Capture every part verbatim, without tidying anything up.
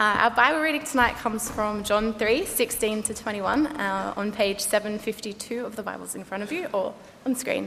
Uh, our Bible reading tonight comes from John three, sixteen to twenty-one, uh, on page seven fifty-two of the Bibles in front of you, or on screen.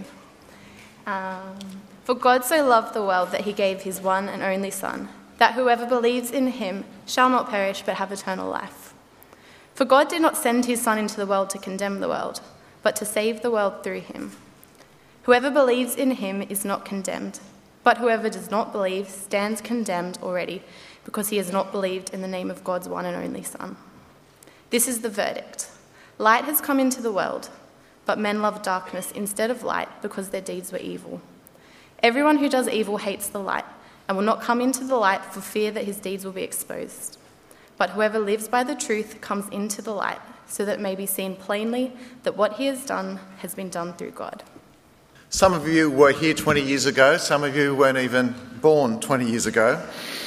Um, For God so loved the world that he gave his one and only Son, that whoever believes in him shall not perish but have eternal life. For God did not send his Son into the world to condemn the world, but to save the world through him. Whoever believes in him is not condemned, but whoever does not believe stands condemned already, because he has not believed in the name of God's one and only Son. This is the verdict. Light has come into the world, but men love darkness instead of light because their deeds were evil. Everyone who does evil hates the light and will not come into the light for fear that his deeds will be exposed. But whoever lives by the truth comes into the light, so that it may be seen plainly that what he has done has been done through God. Some of you were here twenty years ago. Some of you weren't even born twenty years ago.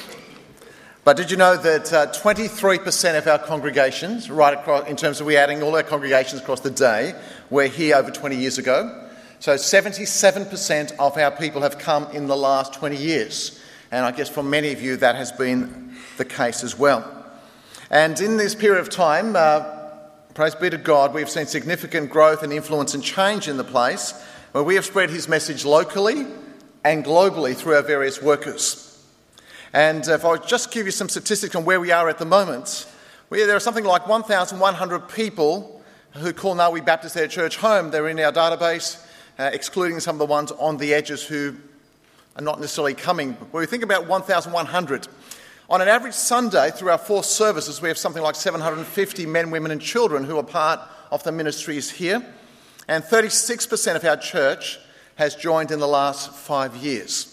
But did you know that uh, twenty-three percent of our congregations, right across, in terms of we adding all our congregations across the day, were here over twenty years ago? So seventy-seven percent of our people have come in the last twenty years. And I guess for many of you that has been the case as well. And in this period of time, uh, praise be to God, we've seen significant growth and influence and change in the place, where we have spread his message locally and globally through our various workers. And if I just give you some statistics on where we are at the moment, we, there are something like one thousand one hundred people who call Narwee Baptist their church home. They're in our database, uh, excluding some of the ones on the edges who are not necessarily coming. But we think about one thousand one hundred. On an average Sunday, through our four services, we have something like seven hundred fifty men, women and children who are part of the ministries here. And thirty-six percent of our church has joined in the last five years.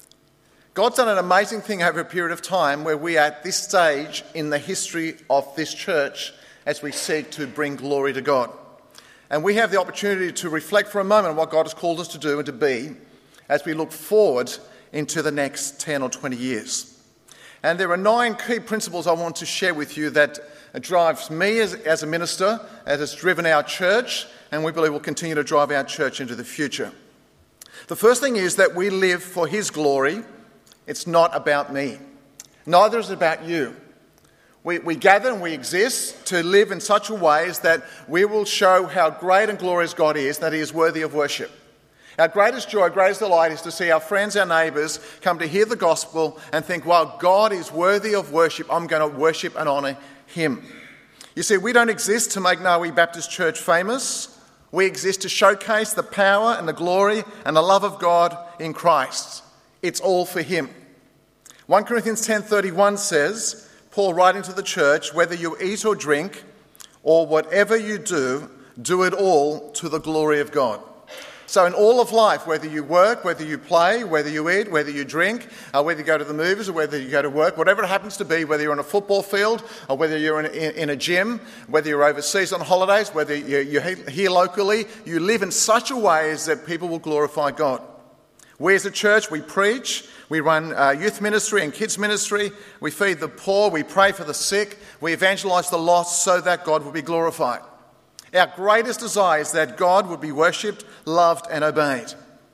God's done an amazing thing over a period of time where we are at this stage in the history of this church as we seek to bring glory to God. And we have the opportunity to reflect for a moment on what God has called us to do and to be as we look forward into the next ten or twenty years. And there are nine key principles I want to share with you that drives me as, as a minister, that has driven our church, and we believe will continue to drive our church into the future. The first thing is that we live for his glory. It's not about me. Neither is it about you. We, we gather and we exist to live in such a way as that we will show how great and glorious God is, that he is worthy of worship. Our greatest joy, greatest delight is to see our friends, our neighbours come to hear the gospel and think, wow, God is worthy of worship. I'm going to worship and honour him. You see, we don't exist to make Narwee Baptist Church famous. We exist to showcase the power and the glory and the love of God in Christ. It's all for him. First Corinthians ten thirty-one says, Paul writing to the church, whether you eat or drink or whatever you do, do it all to the glory of God. So in all of life, whether you work, whether you play, whether you eat, whether you drink, uh, whether you go to the movies or whether you go to work, whatever it happens to be, whether you're on a football field or whether you're in, in, in a gym, whether you're overseas on holidays, whether you're, you're here locally, you live in such a way as that people will glorify God. We as a church, we preach, we run uh, youth ministry and kids ministry, we feed the poor, we pray for the sick, we evangelise the lost so that God will be glorified. Our greatest desire is that God would be worshipped, loved and obeyed.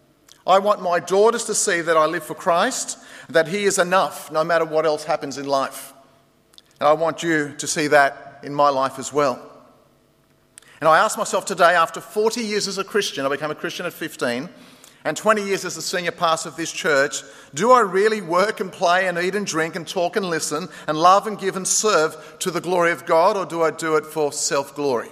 I want my daughters to see that I live for Christ, that he is enough no matter what else happens in life. And I want you to see that in my life as well. And I ask myself today, after forty years as a Christian, I became a Christian at fifteen, and twenty years as the senior pastor of this church, do I really work and play and eat and drink and talk and listen and love and give and serve to the glory of God, or do I do it for self-glory?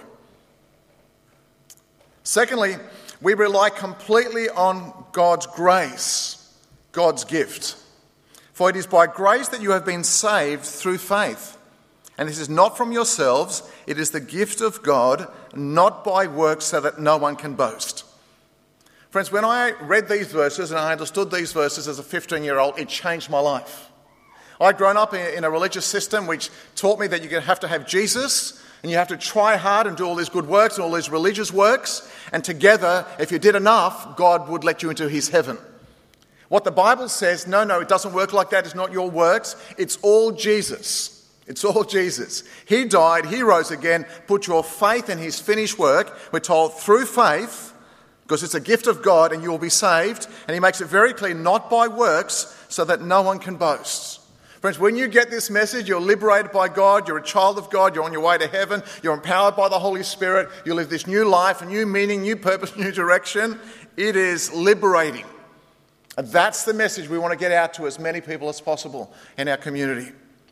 Secondly, we rely completely on God's grace, God's gift. For it is by grace that you have been saved through faith. And this is not from yourselves, it is the gift of God, not by works, so that no one can boast. Friends, when I read these verses and I understood these verses as a fifteen-year-old, it changed my life. I'd grown up in a religious system which taught me that you have to have Jesus and you have to try hard and do all these good works and all these religious works, and together, if you did enough, God would let you into his heaven. What the Bible says, no, no, it doesn't work like that. It's not your works. It's all Jesus. It's all Jesus. He died, he rose again. Put your faith in his finished work. We're told through faith, because it's a gift of God and you will be saved. And he makes it very clear, not by works, so that no one can boast. Friends, when you get this message, you're liberated by God, you're a child of God, you're on your way to heaven, you're empowered by the Holy Spirit, you live this new life, a new meaning, new purpose, new direction. It is liberating. And that's the message we want to get out to as many people as possible in our community.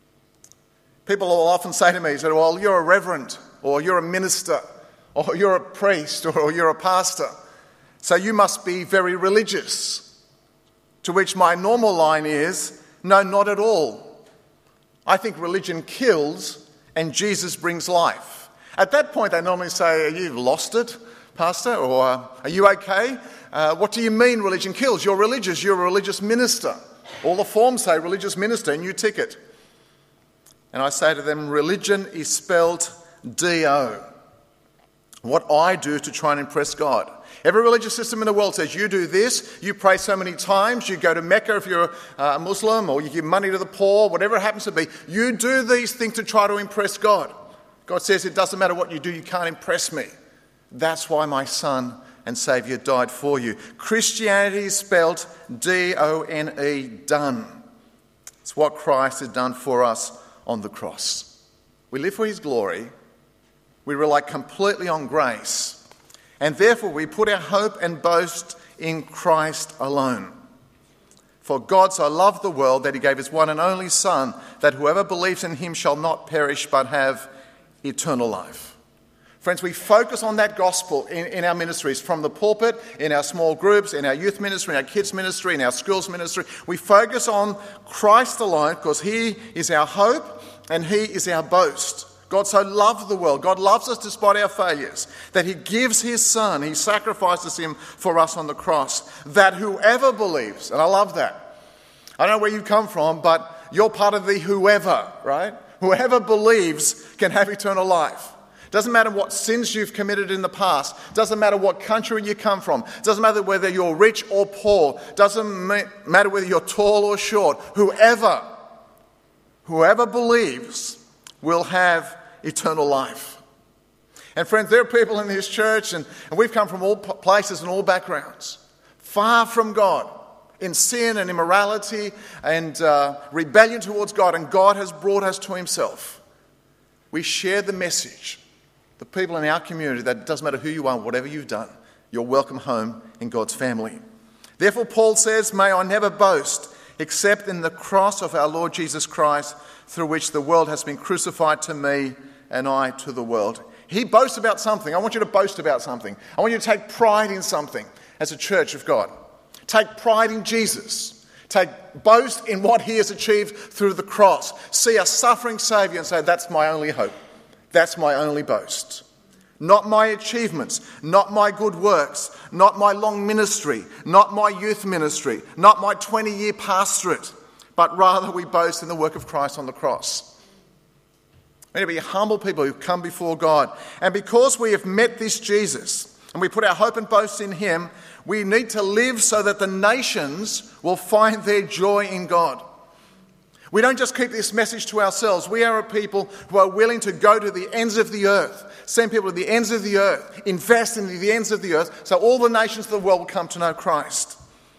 People will often say to me, say, well, you're a reverend, or you're a minister, or you're a priest, or you're a pastor, so you must be very religious. To which my normal line is, no, not at all. I think religion kills and Jesus brings life. At that point, they normally say, are you lost it, Pastor? Or are you okay? Uh, what do you mean religion kills? You're religious. You're a religious minister. All the forms say religious minister and you tick it. And I say to them, religion is spelled D O. What I do to try and impress God. Every religious system in the world says you do this, you pray so many times, you go to Mecca if you're a Muslim, or you give money to the poor, whatever it happens to be. You do these things to try to impress God. God says it doesn't matter what you do, you can't impress me. That's why my Son and Saviour died for you. Christianity is spelled D O N E, done. It's what Christ has done for us on the cross. We live for his glory. We rely completely on grace. And therefore we put our hope and boast in Christ alone. For God so loved the world that he gave his one and only Son, that whoever believes in him shall not perish but have eternal life. Friends, we focus on that gospel in, in our ministries, from the pulpit, in our small groups, in our youth ministry, in our kids ministry, in our schools ministry. We focus on Christ alone because he is our hope and he is our boast. God so loved the world. God loves us despite our failures, that he gives his Son, he sacrifices him for us on the cross, that whoever believes, and I love that. I don't know where you come from, but you're part of the whoever, right? Whoever believes can have eternal life. Doesn't matter what sins you've committed in the past. Doesn't matter what country you come from. Doesn't matter whether you're rich or poor. Doesn't matter whether you're tall or short. Whoever, whoever believes will have eternal life. And friends, there are people in this church, and, and we've come from all places and all backgrounds, far from God, in sin and immorality and uh, rebellion towards God, and God has brought us to himself. We share the message. The people in our community, that it doesn't matter who you are, whatever you've done, you're welcome home in God's family. Therefore, Paul says, may I never boast except in the cross of our Lord Jesus Christ, through which the world has been crucified to me and I to the world. He boasts about something. I want you to boast about something. I want you to take pride in something as a church of God. Take pride in Jesus. Take boast in what he has achieved through the cross. See a suffering Saviour and say, that's my only hope. That's my only boast. Not my achievements, not my good works, not my long ministry, not my youth ministry, not my twenty-year pastorate, but rather we boast in the work of Christ on the cross. We need to be humble people who come before God. And because we have met this Jesus and we put our hope and boast in him, we need to live so that the nations will find their joy in God. We don't just keep this message to ourselves. We are a people who are willing to go to the ends of the earth, send people to the ends of the earth, invest in the ends of the earth, so all the nations of the world will come to know Christ.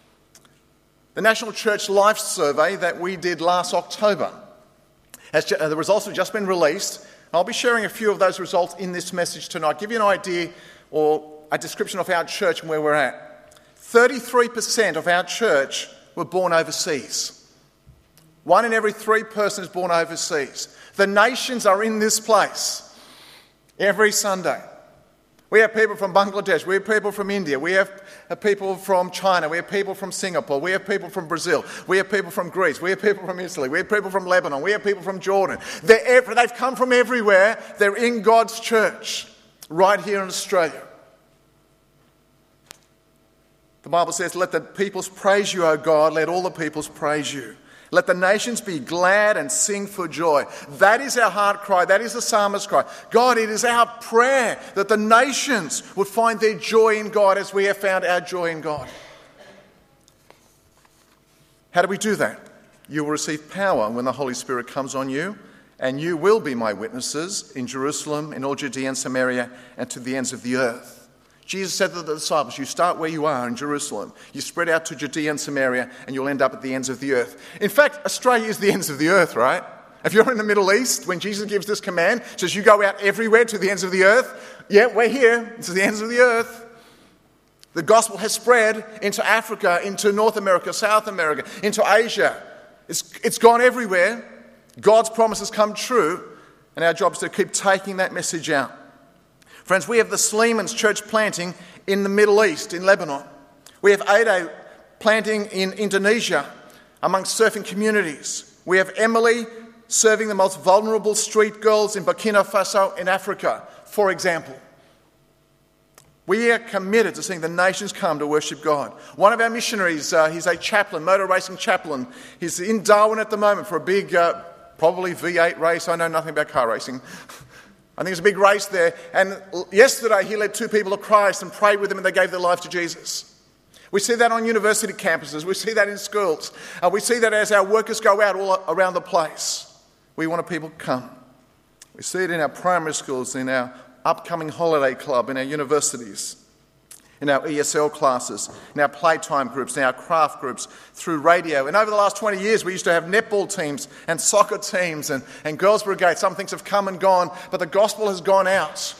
The National Church Life Survey that we did last October, has, uh, the results have just been released. I'll be sharing a few of those results in this message tonight, give you an idea or a description of our church and where we're at. thirty-three percent of our church were born overseas. One in every three persons born overseas. The nations are in this place every Sunday. We have people from Bangladesh, we have people from India, we have people from China, we have people from Singapore, we have people from Brazil, we have people from Greece, we have people from Italy, we have people from Lebanon, we have people from Jordan. They're every, they've come from everywhere. They're in God's church right here in Australia. The Bible says, let the peoples praise you, O God, let all the peoples praise you. Let the nations be glad and sing for joy. That is our heart cry. That is the psalmist's cry. God, it is our prayer that the nations would find their joy in God as we have found our joy in God. How do we do that? You will receive power when the Holy Spirit comes on you, and you will be my witnesses in Jerusalem, in all Judea and Samaria, and to the ends of the earth. Jesus said to the disciples, you start where you are in Jerusalem. You spread out to Judea and Samaria, and you'll end up at the ends of the earth. In fact, Australia is the ends of the earth, right? If you're in the Middle East, when Jesus gives this command, says you go out everywhere to the ends of the earth. Yeah, we're here. It's the ends of the earth. The gospel has spread into Africa, into North America, South America, into Asia. It's, it's gone everywhere. God's promises come true, and our job is to keep taking that message out. Friends, we have the Sleemans church planting in the Middle East, in Lebanon. We have A D A planting in Indonesia amongst surfing communities. We have Emily serving the most vulnerable street girls in Burkina Faso in Africa, for example. We are committed to seeing the nations come to worship God. One of our missionaries, uh, he's a chaplain, motor racing chaplain. He's in Darwin at the moment for a big, uh, probably V eight race. I know nothing about car racing. I think it's a big race there. And yesterday he led two people to Christ and prayed with them, and they gave their life to Jesus. We see that on university campuses. We see that in schools. Uh, we see that as our workers go out all around the place. We want people to come. We see it in our primary schools, in our upcoming holiday club, in our universities, in our E S L classes, in our playtime groups, in our craft groups, through radio. And over the last twenty years, we used to have netball teams and soccer teams and, and girls' brigades. Some things have come and gone, but the gospel has gone out.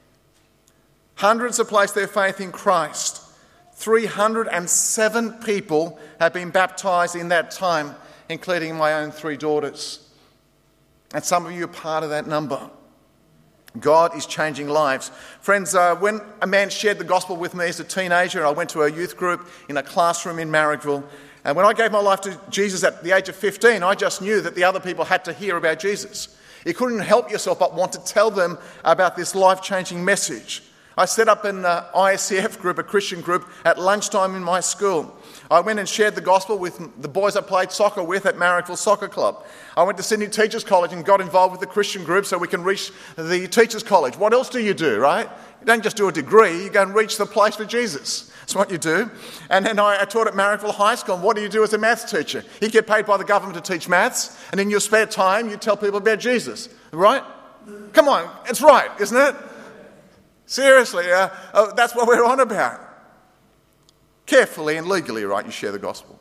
Hundreds have placed their faith in Christ. three hundred seven people have been baptised in that time, including my own three daughters. And some of you are part of that number. God is changing lives. Friends, uh, when a man shared the gospel with me as a teenager, I went to a youth group in a classroom in Marrickville. And when I gave my life to Jesus at the age of fifteen, I just knew that the other people had to hear about Jesus. You couldn't help yourself but want to tell them about this life-changing message. I set up an uh, I S C F group, a Christian group, at lunchtime in my school. I went and shared the gospel with the boys I played soccer with at Marrickville Soccer Club. I went to Sydney Teachers College and got involved with the Christian group so we can reach the Teachers College. What else do you do, right? You don't just do a degree, you go and reach the place for Jesus. That's what you do. And then I, I taught at Marrickville High School. And what do you do as a maths teacher? You get paid by the government to teach maths, and in your spare time you tell people about Jesus, right? Come on, it's right, isn't it? Seriously, uh, uh, that's what we're on about. Carefully and legally, right, you share the gospel.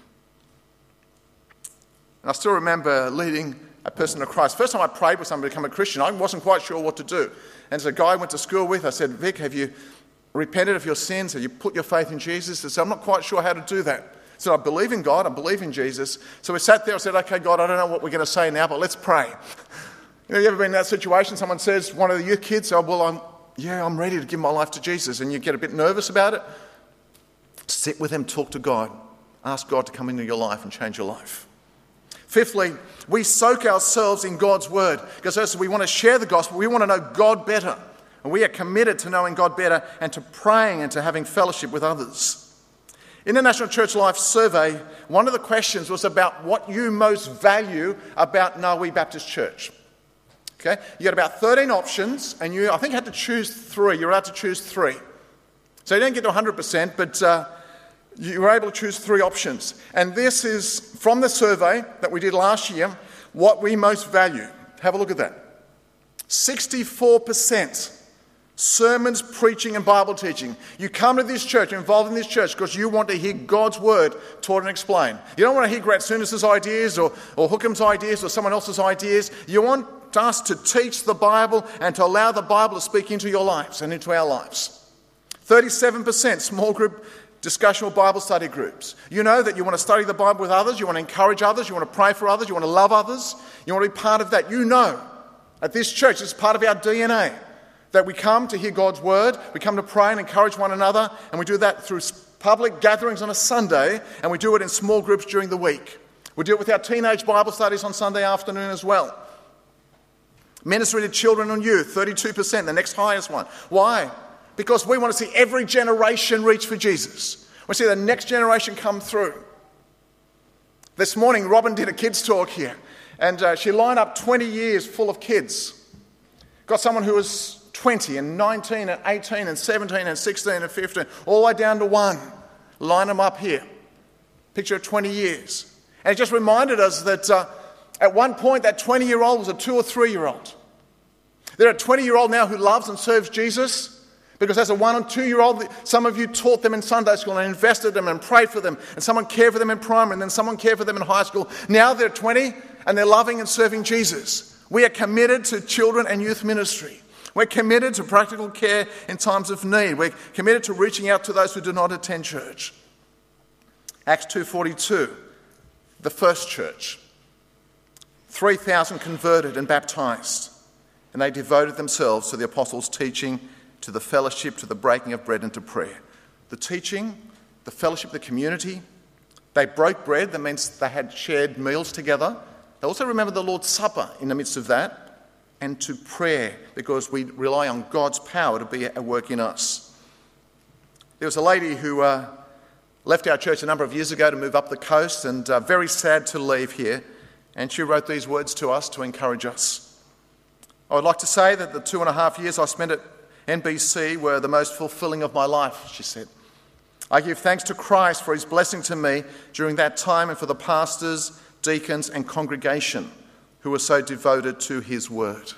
And I still remember leading a person to Christ. First time I prayed with somebody to become a Christian, I wasn't quite sure what to do. And as a guy I went to school with, I said, Vic, have you repented of your sins? Have you put your faith in Jesus? I said, I'm not quite sure how to do that. I said, I believe in God, I believe in Jesus. So we sat there and said, okay, God, I don't know what we're going to say now, but let's pray. You know, you ever been in that situation? Someone says, one of the youth kids, oh, well, I'm, yeah, I'm ready to give my life to Jesus. And you get a bit nervous about it. Sit with him, talk to God. Ask God to come into your life and change your life. Fifthly, we soak ourselves in God's word. Because as we want to share the gospel, we want to know God better. And we are committed to knowing God better and to praying and to having fellowship with others. In the National Church Life Survey, one of the questions was about what you most value about Ngawi Baptist Church. Okay, you got about thirteen options, and you, I think, had to choose three. You're allowed to choose three. So you don't get to one hundred percent, but uh, you were able to choose three options. And this is from the survey that we did last year, what we most value. Have a look at that. sixty-four percent sermons, preaching and Bible teaching. You come to this church, you're involved in this church because you want to hear God's word taught and explained. You don't want to hear Grat Souness's ideas or, or Hookham's ideas or someone else's ideas. You want us to teach the Bible and to allow the Bible to speak into your lives and into our lives. thirty-seven percent small group discussion or Bible study groups. You know that you want to study the Bible with others, you want to encourage others, you want to pray for others, you want to love others, you want to be part of that. You know at this church, it's part of our D N A that we come to hear God's word, we come to pray and encourage one another, and we do that through public gatherings on a Sunday, and we do it in small groups during the week. We do it with our teenage Bible studies on Sunday afternoon as well. Ministry to children and youth, thirty-two percent, the next highest one. Why? Because we want to see every generation reach for Jesus. We want to see the next generation come through. This morning, Robin did a kids' talk here, and uh, she lined up twenty years full of kids. Got someone who was twenty and nineteen and eighteen and seventeen and sixteen and fifteen, all the way down to one. Line them up here. Picture of twenty years. And it just reminded us that uh, at one point that twenty-year-old was a two or three-year-old. There are a twenty-year-old now who loves and serves Jesus, Because as a one and two-year-old, some of you taught them in Sunday school and invested in them and prayed for them, and someone cared for them in primary, and then someone cared for them in high school. Now they're twenty and they're loving and serving Jesus. We are committed to children and youth ministry. We're committed to practical care in times of need. We're committed to reaching out to those who do not attend church. Acts two forty-two, the first church. three thousand converted and baptised, and they devoted themselves to the apostles' teaching, to the fellowship, to the breaking of bread and to prayer. The teaching, the fellowship, the community. They broke bread. That means they had shared meals together. They also remembered the Lord's Supper in the midst of that, and to prayer, because we rely on God's power to be at work in us. There was a lady who uh, left our church a number of years ago to move up the coast, and uh, very sad to leave here. And she wrote these words to us to encourage us. I would like to say that the two and a half years I spent at N B C were the most fulfilling of my life, she said. I give thanks to Christ for his blessing to me during that time and for the pastors, deacons and congregation who were so devoted to his word.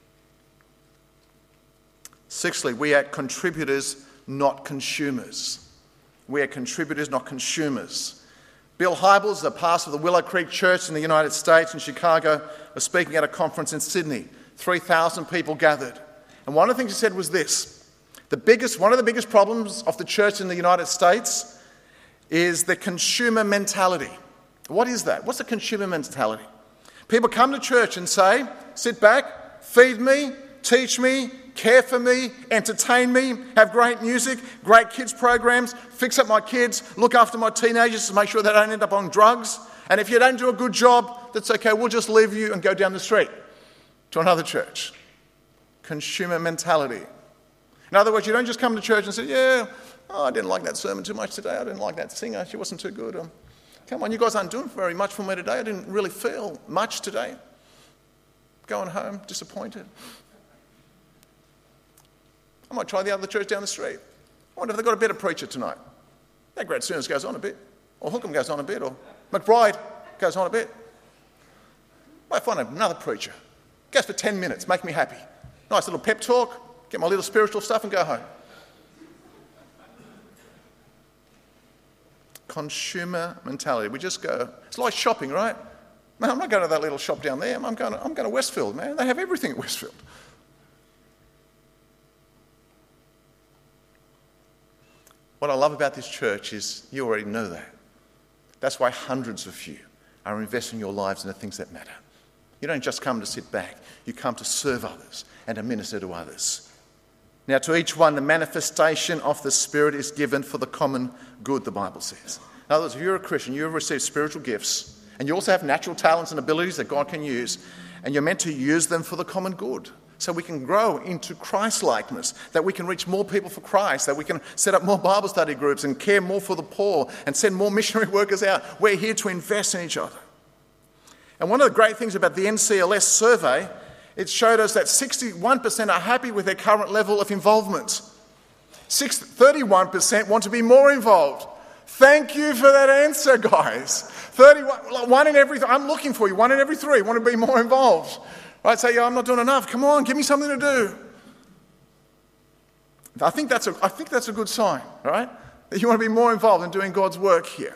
Sixthly, we are contributors, not consumers. We are contributors, not consumers. Bill Hybels, the pastor of the Willow Creek Church in the United States in Chicago, was speaking at a conference in Sydney. three thousand people gathered. And one of the things he said was this: the biggest, one of the biggest problems of the church in the United States is the consumer mentality. What is that? What's the consumer mentality? People come to church and say, sit back, feed me, teach me, care for me, entertain me, have great music, great kids programs, fix up my kids, look after my teenagers to make sure they don't end up on drugs. And if you don't do a good job, that's okay, we'll just leave you and go down the street to another church. Consumer mentality. In other words, you don't just come to church and say, yeah, oh, I didn't like that sermon too much today. I didn't like that singer. She wasn't too good. Um, come on, you guys aren't doing very much for me today. I didn't really feel much today. Going home disappointed. I might try the other church down the street. I wonder if they've got a better preacher tonight. That Great Sooners goes on a bit. Or Hookham goes on a bit. Or McBride goes on a bit. I might find another preacher. Goes for ten minutes, make me happy. Nice little pep talk, get my little spiritual stuff and go home. Consumer mentality. We just go, it's like shopping, right? Man, I'm not going to that little shop down there. I'm going to, I'm going to Westfield, man. They have everything at Westfield. What I love about this church is you already know that. That's why hundreds of you are investing your lives in the things that matter. You don't just come to sit back. You come to serve others and to minister to others. Now, to each one, the manifestation of the Spirit is given for the common good, the Bible says. In other words, if you're a Christian, you have received spiritual gifts, and you also have natural talents and abilities that God can use, and you're meant to use them for the common good. So we can grow into Christ-likeness, that we can reach more people for Christ, that we can set up more Bible study groups and care more for the poor and send more missionary workers out. We're here to invest in each other. And one of the great things about the N C L S survey, it showed us that sixty-one percent are happy with their current level of involvement. thirty-one percent want to be more involved. Thank you for that answer, guys. thirty-one, one in every, I'm looking for you, one in every three want to be more involved. Right, say, yeah, I'm not doing enough. Come on, give me something to do. I think that's a, I think that's a good sign, right? That you want to be more involved in doing God's work here.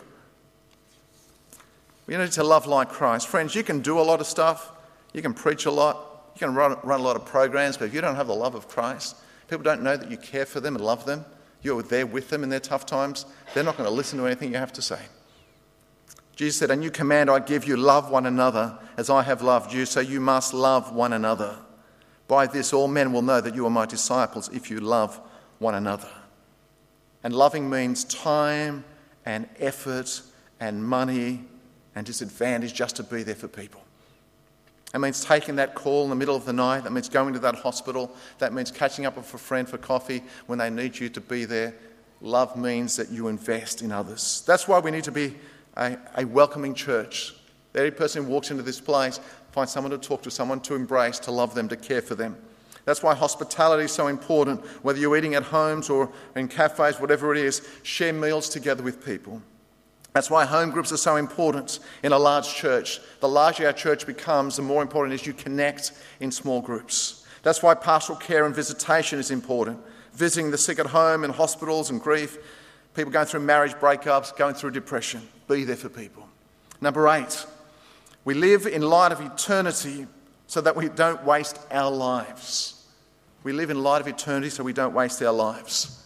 We need to love like Christ. Friends, you can do a lot of stuff. You can preach a lot. You can run, run a lot of programs, but if you don't have the love of Christ, people don't know that you care for them and love them, you're there with them in their tough times, they're not going to listen to anything you have to say. Jesus said, a new command I give you, love one another as I have loved you, so you must love one another. By this all men will know that you are my disciples if you love one another. And loving means time and effort and money and disadvantage just to be there for people. It means taking that call in the middle of the night. That means going to that hospital. That means catching up with a friend for coffee when they need you to be there. Love means that you invest in others. That's why we need to be a, a welcoming church. Every person who walks into this place finds someone to talk to, someone to embrace, to love them, to care for them. That's why hospitality is so important. Whether you're eating at homes or in cafes, whatever it is, share meals together with people. That's why home groups are so important in a large church. The larger our church becomes, the more important it is you connect in small groups. That's why pastoral care and visitation is important. visiting the sick at home in hospitals and grief, people going through marriage breakups, going through depression. Be there for people. Number eight, we live in light of eternity so that we don't waste our lives. We live in light of eternity so we don't waste our lives.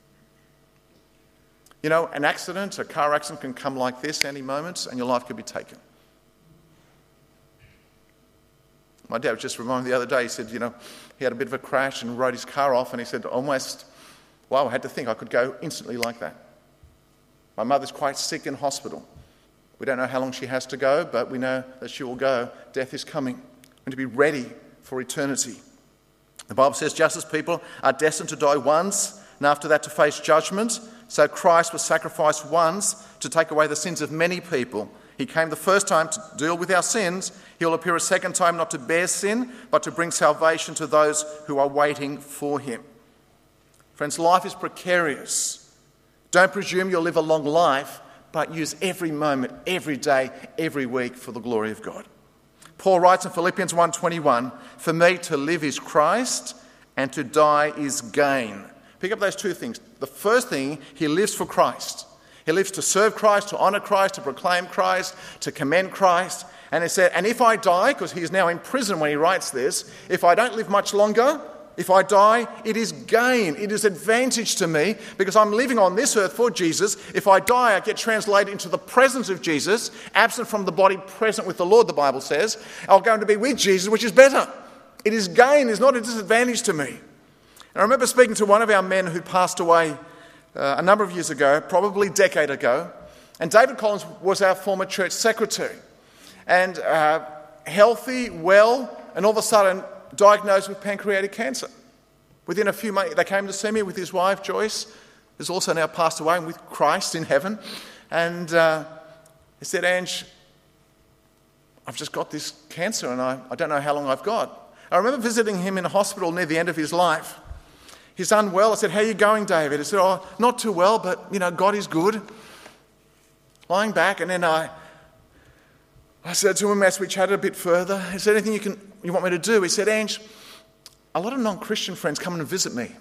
You know, an accident, a car accident can come like this any moment and your life could be taken. My dad was just reminded the other day, he said, you know, he had a bit of a crash and rode his car off, and he said, almost, wow, I had to think I could go instantly like that. My mother's quite sick in hospital. We don't know how long she has to go, but we know that she will go. Death is coming. And to be ready for eternity. The Bible says just as people are destined to die once, and after that to face judgment, so Christ was sacrificed once to take away the sins of many people. He came the first time to deal with our sins. He'll appear a second time not to bear sin, but to bring salvation to those who are waiting for him. Friends, life is precarious. Don't presume you'll live a long life, but use every moment, every day, every week for the glory of God. Paul writes in Philippians one twenty-one, "For me to live is Christ, and to die is gain." Pick up those two things. The first thing, he lives for Christ. He lives to serve Christ, to honour Christ, to proclaim Christ, to commend Christ. And he said, and if I die, because he is now in prison when he writes this, if I don't live much longer, if I die, it is gain, it is advantage to me, because I'm living on this earth for Jesus. If I die, I get translated into the presence of Jesus, absent from the body, present with the Lord, the Bible says. I'll go to be with Jesus, which is better. It is gain, it's not a disadvantage to me. And I remember speaking to one of our men who passed away uh, a number of years ago, probably a decade ago, and David Collins was our former church secretary. And uh, healthy, well, and all of a sudden diagnosed with pancreatic cancer. Within a few months, they came to see me with his wife, Joyce, who's also now passed away and with Christ in heaven. And uh, he said, Ange, I've just got this cancer and I, I don't know how long I've got. I remember visiting him in a hospital near the end of his life. He's unwell. I said, how are you going, David? He said, oh, not too well, but, you know, God is good. Lying back, and then I... I said to him as we chatted a bit further, he said, anything you can, you want me to do? He said, Ange, a lot of non-Christian friends come and visit me.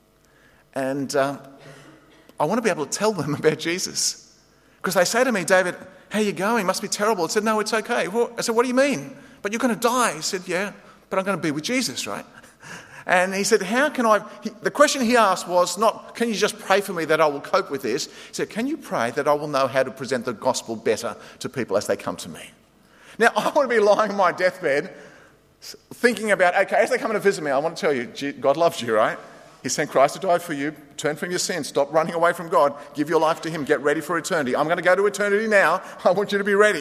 And uh, I want to be able to tell them about Jesus. Because they say to me, David, how are you going? It must be terrible. I said, no, it's okay. Well, I said, what do you mean? But you're going to die. He said, yeah, but I'm going to be with Jesus, right? And he said, how can I... He, the question he asked was not, can you just pray for me that I will cope with this? He said, can you pray that I will know how to present the gospel better to people as they come to me? Now, I want to be lying on my deathbed thinking about, okay, as they come to visit me, I want to tell you, God loves you, right? He sent Christ to die for you. Turn from your sins. Stop running away from God. Give your life to him. Get ready for eternity. I'm going to go to eternity now. I want you to be ready.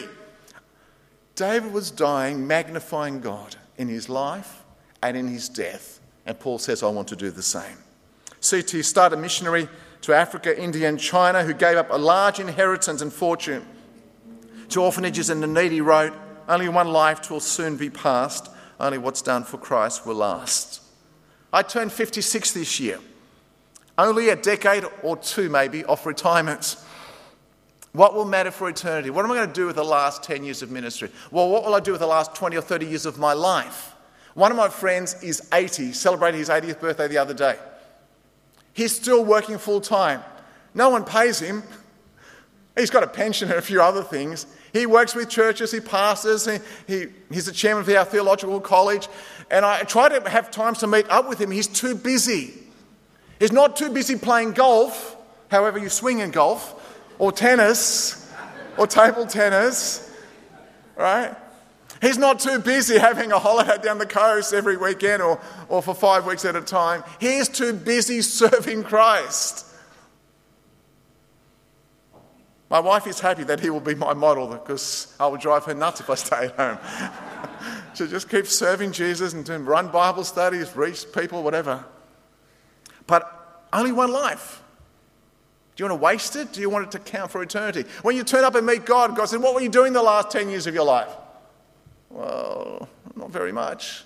David was dying, magnifying God in his life and in his death. And Paul says, I want to do the same. C T started a missionary to Africa, India and China who gave up a large inheritance and fortune to orphanages and the needy wrote, only one life will soon be past. Only what's done for Christ will last. I turned fifty-six this year. Only a decade or two maybe of retirement. What will matter for eternity? What am I going to do with the last ten years of ministry? Well, what will I do with the last twenty or thirty years of my life? One of my friends is eighty, celebrating his eightieth birthday the other day. He's still working full time. No one pays him. He's got a pension and a few other things. He works with churches, he pastors, he, he, he's the chairman of our theological college. And I try to have times to meet up with him. He's too busy. He's not too busy playing golf, however you swing in golf, or tennis, or table tennis, right? He's not too busy having a holiday down the coast every weekend or, or for five weeks at a time. He is too busy serving Christ. My wife is happy that he will be my model because I will drive her nuts if I stay at home. So just keep serving Jesus and run Bible studies, reach people, whatever. But only one life. Do you want to waste it? Do you want it to count for eternity? When you turn up and meet God, God says, what were you doing the last ten years of your life? Well, not very much.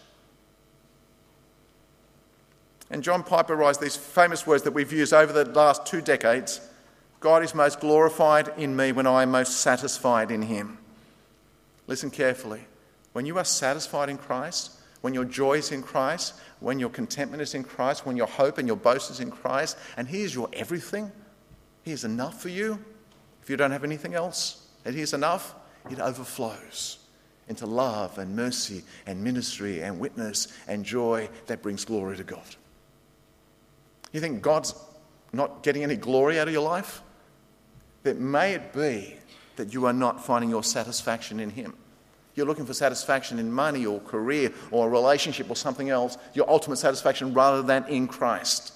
And John Piper writes these famous words that we've used over the last two decades. God is most glorified in me when I am most satisfied in him. Listen carefully. When you are satisfied in Christ, when your joy is in Christ, when your contentment is in Christ, when your hope and your boast is in Christ, and He is your everything, He is enough for you. If you don't have anything else, and He is enough, it overflows into love and mercy and ministry and witness and joy that brings glory to God. You think God's not getting any glory out of your life? Then may it be that you are not finding your satisfaction in Him. You're looking for satisfaction in money or career or a relationship or something else, your ultimate satisfaction rather than in Christ.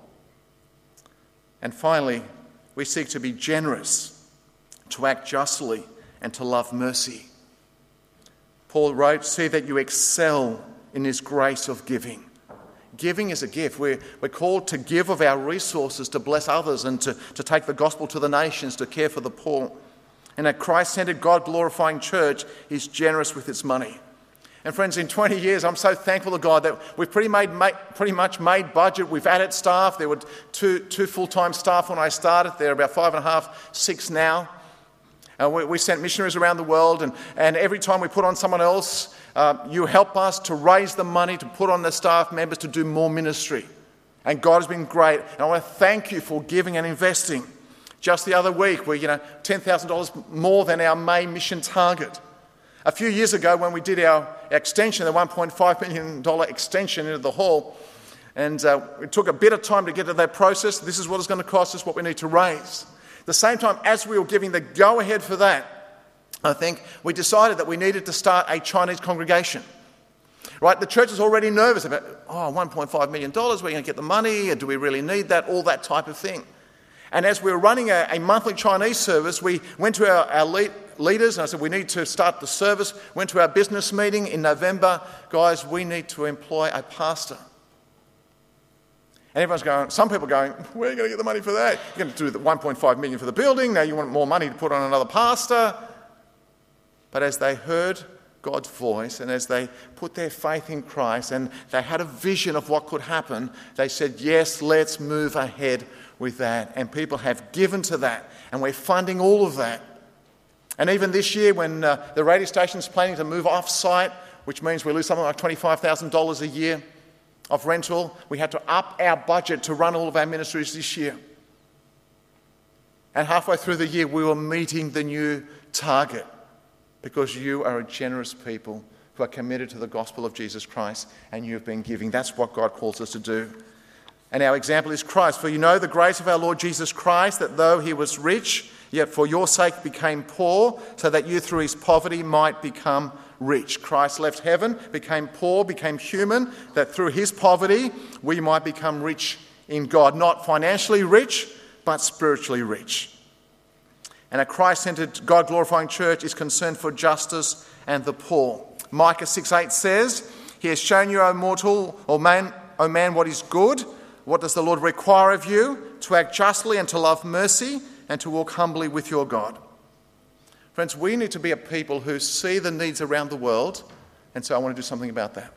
And finally, we seek to be generous, to act justly, and to love mercy. Paul wrote, see that you excel in this grace of giving. Giving is a gift. We're, we're called to give of our resources to bless others and to, to take the gospel to the nations, to care for the poor. And a Christ-centered, God-glorifying church is generous with its money. And friends, in twenty years, I'm so thankful to God that we've pretty, made, made, pretty much made budget. We've added staff. There were two, two full-time staff when I started. There are about five and a half, six now. Uh, we, we sent missionaries around the world, and, and every time we put on someone else, uh, you help us to raise the money to put on the staff members to do more ministry. And God has been great. And I want to thank you for giving and investing. Just the other week, we, you know, ten thousand dollars more than our May mission target. A few years ago, when we did our extension, the one point five million dollars extension into the hall, and uh, it took a bit of time to get to that process. This is what it's going to cost us, what we need to raise. At the same time, as we were giving the go-ahead for that, I think we decided that we needed to start a Chinese congregation. Right? The church is already nervous about, oh, one point five million dollars, we're going to get the money, and do we really need that? All that type of thing. And as we were running a, a monthly Chinese service, we went to our, our lead, leaders and I said, we need to start the service. Went to our business meeting in November. Guys, we need to employ a pastor. And everyone's going, some people are going, where are you going to get the money for that? You're going to do the one point five million dollars for the building. Now you want more money to put on another pastor. But as they heard God's voice and as they put their faith in Christ and they had a vision of what could happen, they said, yes, let's move ahead with that. And people have given to that. And we're funding all of that. And even this year when uh, the radio station is planning to move off-site, which means we lose something like twenty-five thousand dollars a year of rental, we had to up our budget to run all of our ministries this year. And halfway through the year, we were meeting the new target because you are a generous people who are committed to the gospel of Jesus Christ and you've been giving. That's what God calls us to do. And our example is Christ. For you know the grace of our Lord Jesus Christ, that though he was rich, yet for your sake became poor, so that you through his poverty might become rich. Christ left heaven, became poor, became human, that through his poverty we might become rich in God. Not financially rich, but spiritually rich. And a Christ-centered, God-glorifying church is concerned for justice and the poor. Micah six eight says, he has shown you, O mortal, or man, O man, what is good. What does the Lord require of you? To act justly and to love mercy and to walk humbly with your God. Friends, we need to be a people who see the needs around the world and say, I want to do something about that.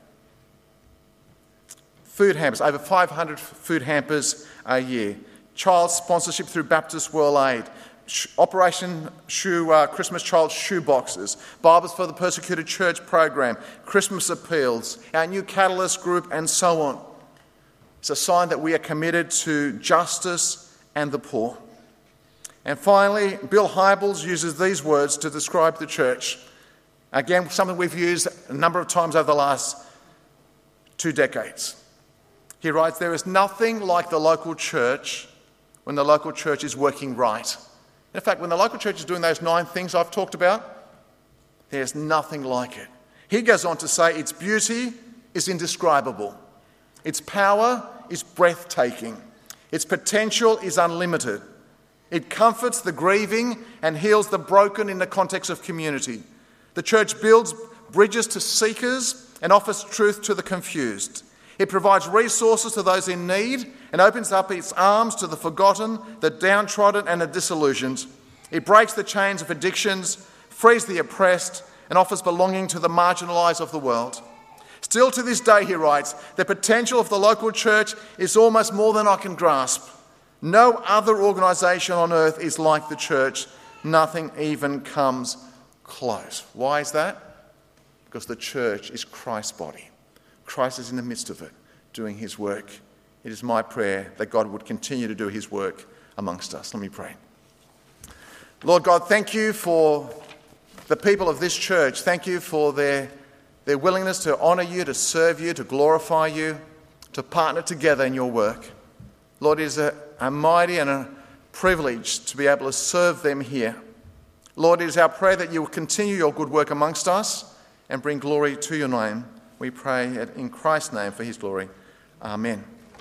Food hampers, over five hundred food hampers a year. Child sponsorship through Baptist World Aid. Operation Shoe, uh, Christmas Child Shoe Boxes. Bibles for the Persecuted Church program. Christmas appeals. Our new Catalyst group and so on. It's a sign that we are committed to justice and the poor. And finally, Bill Hybels uses these words to describe the church. Again, something we've used a number of times over the last two decades. He writes, there is nothing like the local church when the local church is working right. In fact, when the local church is doing those nine things I've talked about, there's nothing like it. He goes on to say its beauty is indescribable. Its power is breathtaking. Its potential is unlimited. It comforts the grieving and heals the broken in the context of community. The church builds bridges to seekers and offers truth to the confused. It provides resources to those in need and opens up its arms to the forgotten, the downtrodden and the disillusioned. It breaks the chains of addictions, frees the oppressed, and offers belonging to the marginalised of the world. Still to this day, he writes, the potential of the local church is almost more than I can grasp. No other organisation on earth is like the church. Nothing even comes close. Why is that? Because the church is Christ's body. Christ is in the midst of it, doing his work. It is my prayer that God would continue to do his work amongst us. Let me pray. Lord God, thank you for the people of this church. Thank you for their, their willingness to honour you, to serve you, to glorify you, to partner together in your work. Lord, it is a, a mighty and a privilege to be able to serve them here. Lord, it is our prayer that you will continue your good work amongst us and bring glory to your name. We pray in Christ's name for his glory. Amen.